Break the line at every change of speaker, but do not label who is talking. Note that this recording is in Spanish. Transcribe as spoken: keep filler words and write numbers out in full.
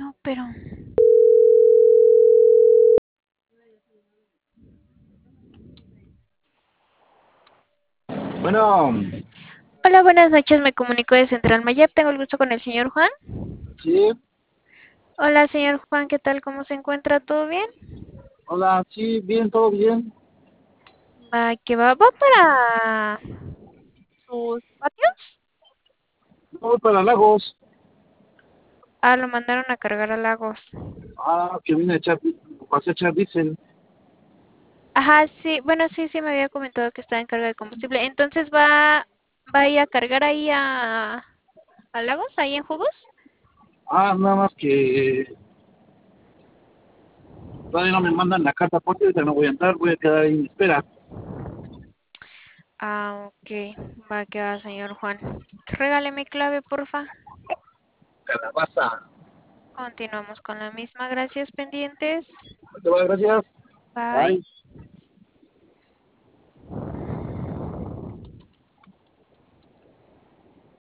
no, pero...
Bueno,
Hola, buenas noches, me comunico de Central Mayab, tengo el gusto con el señor Juan.
sí,
Hola, señor Juan, ¿qué tal? ¿Cómo se encuentra? ¿Todo bien?
hola, sí, bien, todo bien.
Va, que va, va para sus patios.
Voy para Lagos.
Ah, lo mandaron a cargar a Lagos.
Ah, que vine a echar, pasé a echar diésel.
Ajá, sí, bueno, sí, sí me había comentado que estaba en carga de combustible. Entonces va, va a ir a cargar ahí a, a Lagos, ahí en Jugos.
Ah, nada más que todavía no me mandan la carta porque ahorita no voy a entrar, voy a quedar ahí en espera.
Ah, ok, va que va, señor Juan. Regáleme mi clave, porfa.
Calabaza.
Continuamos con la misma, gracias, pendientes.
Te va, gracias.
Bye.
Bye.